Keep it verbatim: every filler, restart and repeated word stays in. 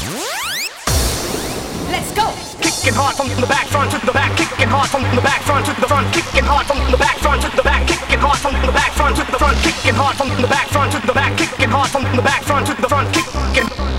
Let's go. Kicking hard from the back front to the back, kicking hard from the back front to the front, kicking hard from the back front to the back, kicking hard from the back front to the front, kicking hard from the back front to the back, kicking hard from the back front to the front, kicking